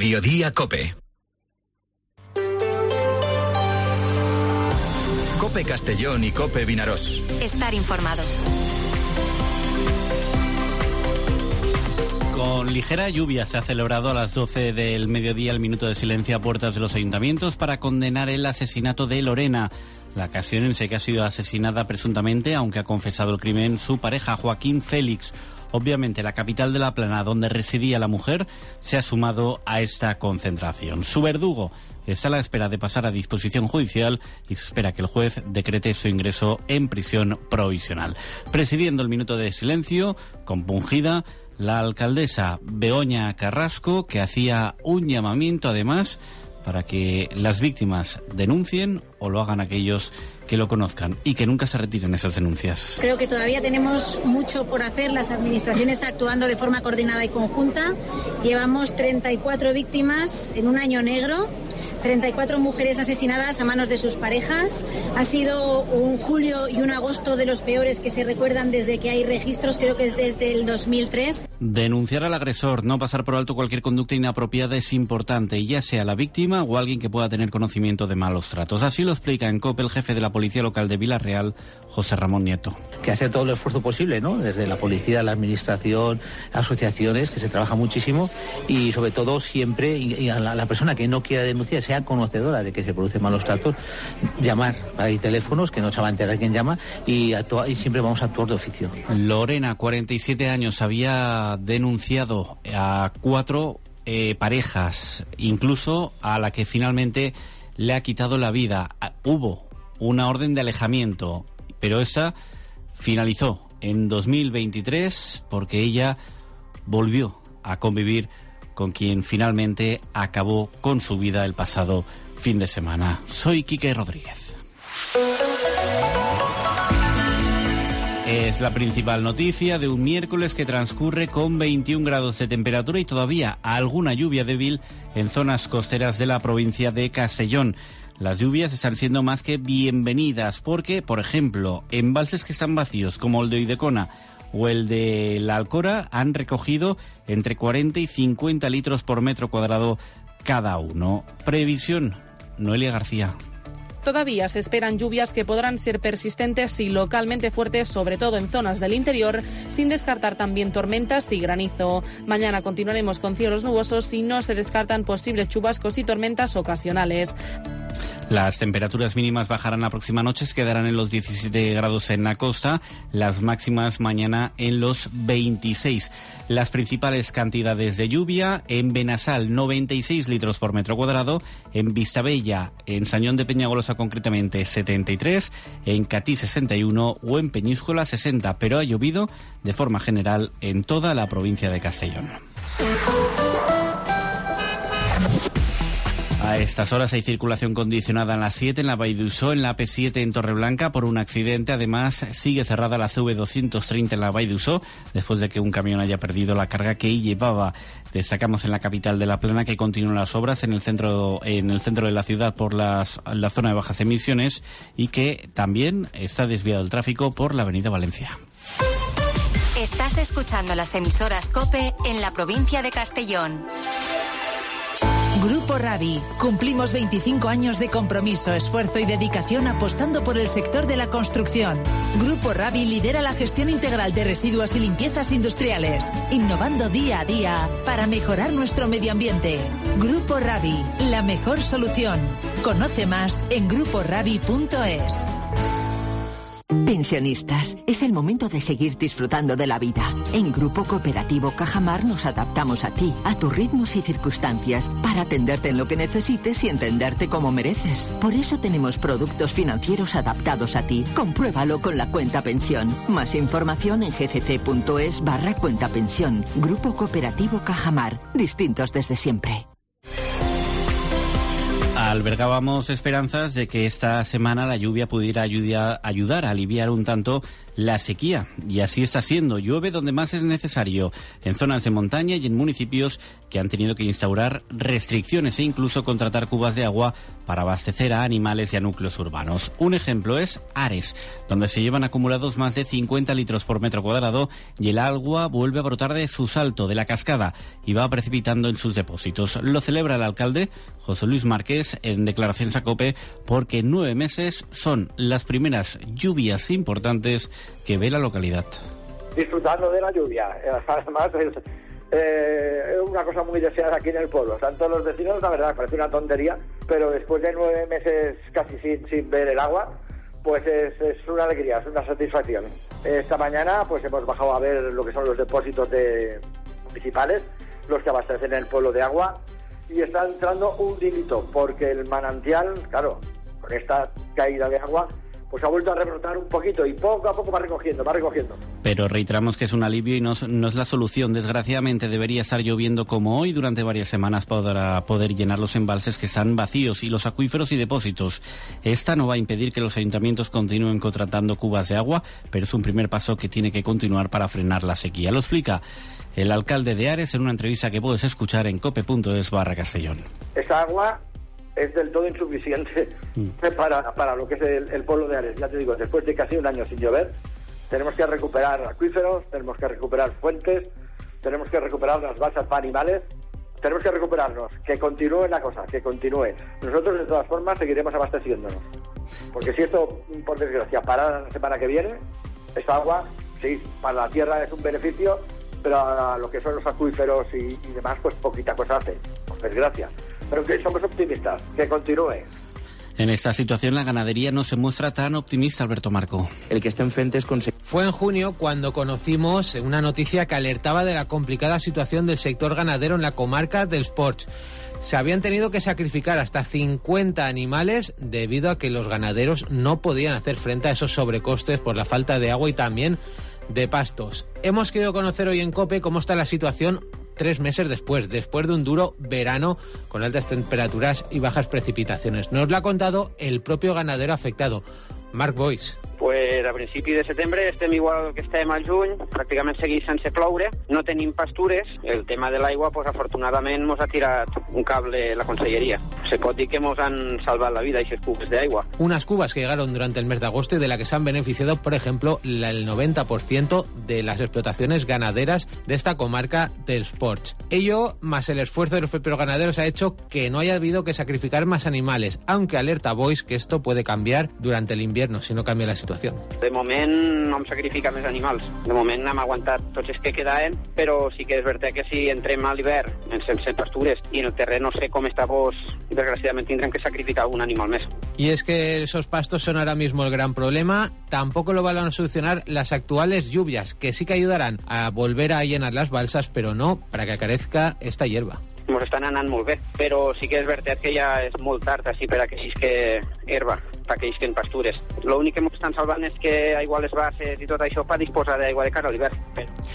Mediodía COPE. COPE Castellón y COPE Vinarós. Estar informado. Con ligera lluvia se ha celebrado a las 12 del mediodía el minuto de silencio a puertas de los ayuntamientos para condenar el asesinato de Lorena. La ocasión en que ha sido asesinada presuntamente, aunque ha confesado el crimen, su pareja Joaquín Félix. Obviamente la capital de La Plana, donde residía la mujer, se ha sumado a esta concentración. Su verdugo está a la espera de pasar a disposición judicial y se espera que el juez decrete su ingreso en prisión provisional. Presidiendo el minuto de silencio, compungida, la alcaldesa Begoña Carrasco, que hacía un llamamiento además para que las víctimas denuncien o lo hagan aquellos que lo conozcan y que nunca se retiren esas denuncias. Creo que todavía tenemos mucho por hacer, las administraciones actuando de forma coordinada y conjunta. Llevamos 34 víctimas en un año negro, 34 mujeres asesinadas a manos de sus parejas. Ha sido un julio y un agosto de los peores que se recuerdan desde que hay registros, creo que es desde el 2003. Denunciar al agresor, no pasar por alto cualquier conducta inapropiada es importante, ya sea la víctima o alguien que pueda tener conocimiento de malos tratos. Así lo explica en COPE el jefe de la Policía Local de Vila-real, José Ramón Nieto. Que hacer todo el esfuerzo posible, ¿no? Desde la policía, la administración, asociaciones, que se trabaja muchísimo y sobre todo siempre, y a la persona que no quiera denunciar, sea conocedora de que se producen malos tratos, llamar. Hay teléfonos que no se va a enterar quién llama y siempre vamos a actuar de oficio. Lorena, 47 años, había denunciado a 4 parejas, incluso a la que finalmente le ha quitado la vida. Hubo una orden de alejamiento, pero esa finalizó en 2023 porque ella volvió a convivir con quien finalmente acabó con su vida el pasado fin de semana. Soy Quique Rodríguez. Es la principal noticia de un miércoles que transcurre con 21 grados de temperatura y todavía alguna lluvia débil en zonas costeras de la provincia de Castellón. Las lluvias están siendo más que bienvenidas porque, por ejemplo, embalses que están vacíos como el de Oidecona o el de la Alcora han recogido entre 40 y 50 litros por metro cuadrado cada uno. Previsión, Noelia García. Todavía se esperan lluvias que podrán ser persistentes y localmente fuertes, sobre todo en zonas del interior, sin descartar también tormentas y granizo. Mañana continuaremos con cielos nubosos y no se descartan posibles chubascos y tormentas ocasionales. Las temperaturas mínimas bajarán la próxima noche, se quedarán en los 17 grados en la costa, las máximas mañana en los 26. Las principales cantidades de lluvia: en Benasal 96 litros por metro cuadrado, en Vistabella, en Sañón de Peñagolosa concretamente 73, en Catí 61 o en Peñíscola 60, pero ha llovido de forma general en toda la provincia de Castellón. A estas horas hay circulación condicionada en la 7, en la Vall d'Uixó, en la AP7 en Torreblanca por un accidente. Además, sigue cerrada la CV230 en la Vall d'Uixó después de que un camión haya perdido la carga que llevaba. Destacamos en la capital de La Plana que continúan las obras en el centro de la ciudad por la zona de bajas emisiones y que también está desviado el tráfico por la avenida Valencia. Estás escuchando las emisoras COPE en la provincia de Castellón. Grupo Ravi. Cumplimos 25 años de compromiso, esfuerzo y dedicación apostando por el sector de la construcción. Grupo Ravi lidera la gestión integral de residuos y limpiezas industriales, innovando día a día para mejorar nuestro medio ambiente. Grupo Ravi, la mejor solución. Conoce más en gruporavi.es. Pensionistas, es el momento de seguir disfrutando de la vida. En Grupo Cooperativo Cajamar nos adaptamos a ti, a tus ritmos y circunstancias, para atenderte en lo que necesites y entenderte como mereces. Por eso tenemos productos financieros adaptados a ti. Compruébalo con la cuenta pensión. Más información en gcc.es/cuentapensión. Grupo Cooperativo Cajamar. Distintos desde siempre. Albergábamos esperanzas de que esta semana la lluvia pudiera ayudar a aliviar un tanto la sequía, y así está siendo. Llueve donde más es necesario, en zonas de montaña y en municipios que han tenido que instaurar restricciones e incluso contratar cubas de agua para abastecer a animales y a núcleos urbanos. Un ejemplo es Ares, donde se llevan acumulados más de 50 litros por metro cuadrado y el agua vuelve a brotar de su salto, de la cascada, y va precipitando en sus depósitos. Lo celebra el alcalde, José Luis Márquez, en declaraciones a COPE, porque en 9 meses son las primeras lluvias importantes que ve la localidad. Disfrutando de la lluvia, además es una cosa muy deseada aquí en el pueblo. Tanto los vecinos, la verdad, parece una tontería, pero después de 9 meses casi sin ver el agua, pues es una alegría, es una satisfacción. Esta mañana pues hemos bajado a ver lo que son los depósitos municipales, los que abastecen el pueblo de agua, y está entrando un dilito, porque el manantial, claro, con esta caída de agua, pues ha vuelto a rebrotar un poquito y poco a poco va recogiendo. Pero reiteramos que es un alivio y no es la solución. Desgraciadamente debería estar lloviendo como hoy durante varias semanas para poder llenar los embalses que están vacíos y los acuíferos y depósitos. Esta no va a impedir que los ayuntamientos continúen contratando cubas de agua, pero es un primer paso que tiene que continuar para frenar la sequía. Lo explica el alcalde de Ares en una entrevista que puedes escuchar en cope.es/Castellón. Esta agua es del todo insuficiente para lo que es el pueblo de Ares. Ya te digo, después de casi un año sin llover, tenemos que recuperar acuíferos, tenemos que recuperar fuentes, tenemos que recuperar las balsas para animales, tenemos que recuperarnos, que continúe la cosa, que continúe. Nosotros, de todas formas, seguiremos abasteciéndonos. Porque si esto, por desgracia, para la semana que viene, esta agua, sí, para la tierra es un beneficio, pero a lo que son los acuíferos y demás, pues poquita cosa hace, por desgracia. Pero que somos optimistas, que continúe. En esta situación la ganadería no se muestra tan optimista, Alberto Marco. El que esté enfrente es Fue en junio cuando conocimos una noticia que alertaba de la complicada situación del sector ganadero en la comarca del Ports. Se habían tenido que sacrificar hasta 50 animales debido a que los ganaderos no podían hacer frente a esos sobrecostes por la falta de agua y también de pastos. Hemos querido conocer hoy en COPE cómo está la situación 3 meses después de un duro verano con altas temperaturas y bajas precipitaciones. Nos lo ha contado el propio ganadero afectado, Marc Boix. Pues a principi de setembre estem igual que estem al juny, pràcticament segueix sense ploure, no tenim pastures, el tema de l'aigua, pues afortunadament mos ha tirat un cable la conselleria. Se pot dir que mos han salvat la vida aquestes cubes de agua. Unas cubas que llegaron durante el mes de agosto y de la que se han beneficiado, por ejemplo, el 90% de las explotaciones ganaderas de esta comarca del Ports. Ello, más el esfuerzo de los propios ganaderos, ha hecho que no haya habido que sacrificar más animales, aunque alerta Boix que esto puede cambiar durante el invierno si no cambia la situación. De moment no hem sacrificat més animals. De moment hem aguantat tots els que quedaven, però sí que és veritat que si entrem a l'hivern sense pastures i en el terreno no sé com està, pues, desgraciadament tindrem que sacrificar algun animal més. Y es que esos pastos son ahora mismo el gran problema. Tampoco lo van a solucionar las actuales lluvias, que sí que ayudarán a volver a llenar las balsas, pero no para que carezca esta hierba. Mos estan anant molt bé, però sí que és veritat que ja és molt tard així per aquells que herba, per aquells que en pastures. L'únic que mos estan salvant és que aigua les bases i tot això per disposar d'aigua de cara a l'hivern.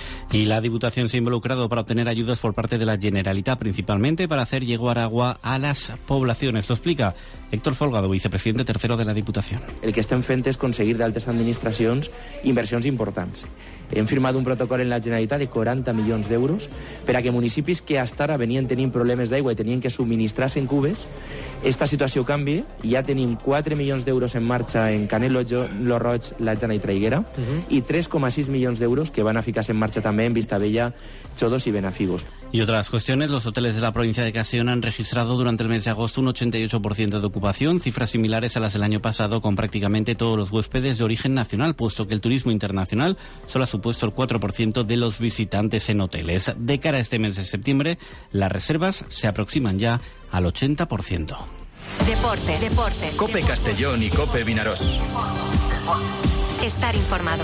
Y la Diputación se ha involucrado para obtener ayudas por parte de la Generalitat, principalmente para hacer llegar agua a las poblaciones. Lo explica Héctor Folgado, vicepresidente tercero de la Diputación. El que estem fent és aconseguir d'altres administracions inversions importants. Hem firmat un protocol en la Generalitat de 40 milions d'euros per a que municipis que hasta ara venien tenint problemes d'aigua i tenien que subministrar-se en cubes, esta situació canvi. Ja tenim 4 milions d'euros en marxa en Canet lo Roig, la Jana i Traiguera, i 3,6 milions d'euros que van a ficar-se en marxa també en Vistabella, Chodos y Benafigos. Y otras cuestiones, los hoteles de la provincia de Castellón han registrado durante el mes de agosto un 88% de ocupación, cifras similares a las del año pasado, con prácticamente todos los huéspedes de origen nacional, puesto que el turismo internacional solo ha supuesto el 4% de los visitantes en hoteles. De cara a este mes de septiembre, las reservas se aproximan ya al 80%. Deportes. COPE Castellón y COPE Vinarós. Estar informado.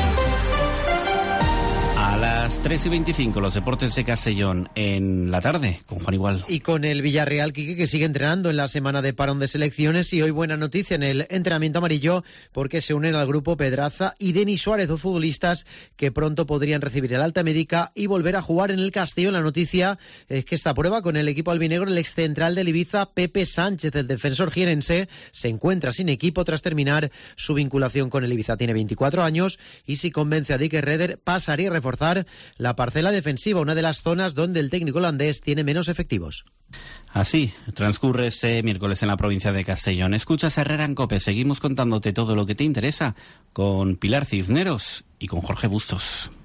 A las 3:25, los deportes de Castellón en la tarde, con Juan Igual. Y con el Villarreal, Quique, que sigue entrenando en la semana de parón de selecciones. Y hoy buena noticia en el entrenamiento amarillo, porque se unen al grupo Pedraza y Denis Suárez, dos futbolistas que pronto podrían recibir el alta médica y volver a jugar en el Castellón. La noticia es que esta prueba con el equipo albinegro, el excentral del Ibiza, Pepe Sánchez, el defensor jienense, se encuentra sin equipo tras terminar su vinculación con el Ibiza. Tiene 24 años y si convence a Dick Redder, pasaría a reforzar la parcela defensiva, una de las zonas donde el técnico holandés tiene menos efectivos. Así transcurre este miércoles en la provincia de Castellón. Escuchas a Herrera en COPE. Seguimos contándote todo lo que te interesa con Pilar Cisneros y con Jorge Bustos.